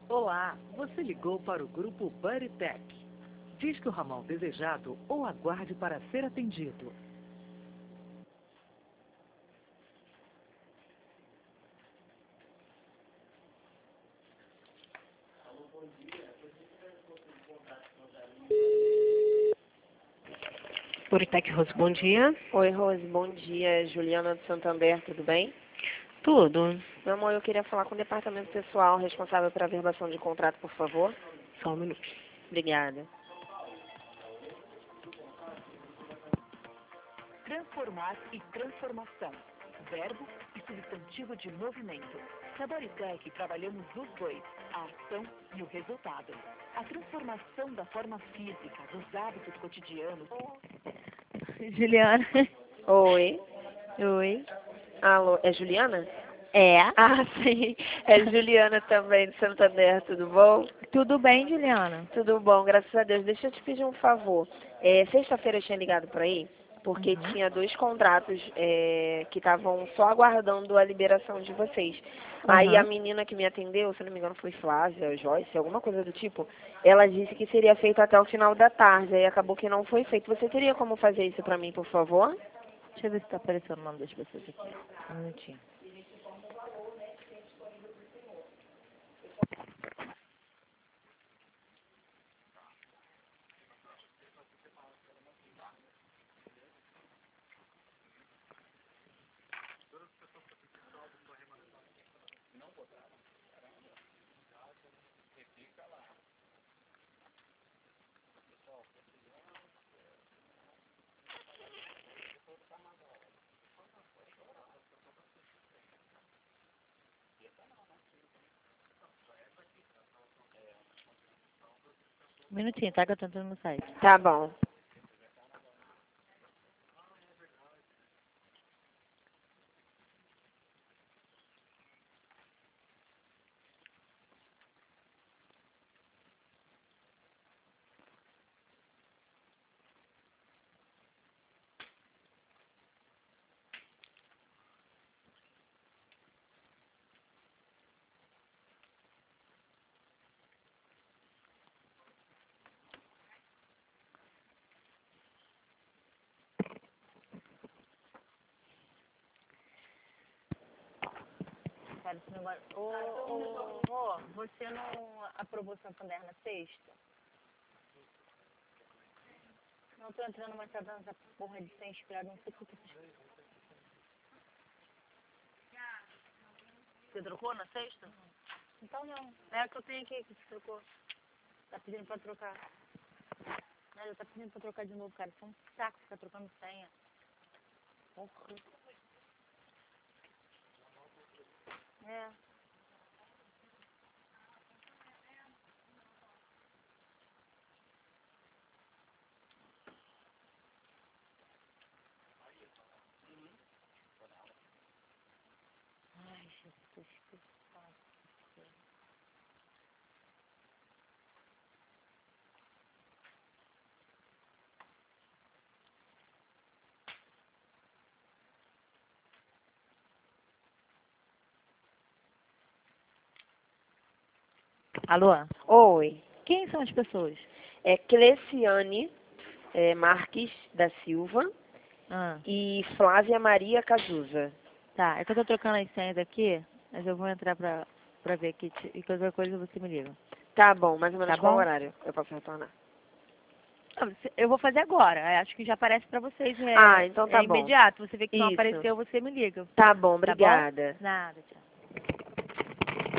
Olá, você ligou para o grupo Buddytech. Disque o ramal desejado ou aguarde para ser atendido. Buddytech Rose, bom dia. Oi, Rose, bom dia. Juliana do Santander, tudo bem? Tudo. Meu amor, eu queria falar com o departamento pessoal responsável pela verbação de contrato, por favor. Só um minuto. Obrigada. Transformar e transformação. Verbo e substantivo de movimento. Na Buddytech trabalhamos os dois, a ação e o resultado. A transformação da forma física, dos hábitos cotidianos. Juliana. Oi. Oi. Alô, é Juliana? É. Ah, sim. É Juliana também do Santander, tudo bom? Tudo bem, Juliana? Tudo bom, graças a Deus. Deixa eu te pedir um favor. Sexta-feira eu tinha ligado por aí, porque tinha 2 contratos que estavam só aguardando a liberação de vocês. Aí a menina que me atendeu, se não me engano foi Flávia, Joyce, alguma coisa do tipo, ela disse que seria feito até o final da tarde, aí acabou que não foi feito. Você teria como fazer isso pra mim, por favor? Deixa eu ver se tá aparecendo o nome das pessoas aqui. Um minutinho. Um minutinho, tá? Que eu tô entrando no site. Tá bom. Cara, esse negócio... você não aprovou Santander na sexta? Não tô entrando mais tá dando essa porra de sem inspirado, não sei por que. Você trocou na sexta? Então não. É a que eu tenho aqui que você trocou. Tá pedindo pra trocar. Ela tá pedindo pra trocar de novo, cara. Isso é um saco ficar trocando senha. Porra. É. Ai, Jesus, que saco. Alô? Oi. Quem são as pessoas? É Cleciane Marques da Silva Ah, e Flávia Maria Cazuza. tá. É que eu tô trocando as senhas aqui, mas eu vou entrar pra ver aqui. E qualquer coisa você me liga. Tá bom, mais ou menos Tá qual bom? horário eu posso retornar? Eu vou fazer agora. Acho que já aparece pra vocês. Ah, então tá É bom. imediato. Você vê que não Isso. apareceu, você me liga. Tá bom, Tá bom? obrigada. Nada, tchau.